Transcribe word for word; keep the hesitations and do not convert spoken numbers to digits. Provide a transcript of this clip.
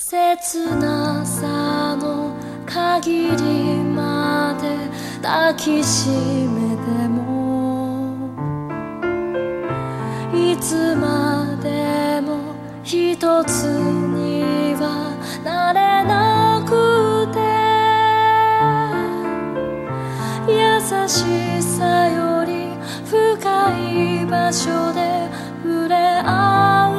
切なさの限りまで抱きしめてもいつまでも一つにはなれなくて優しさより深い場所で触れ合う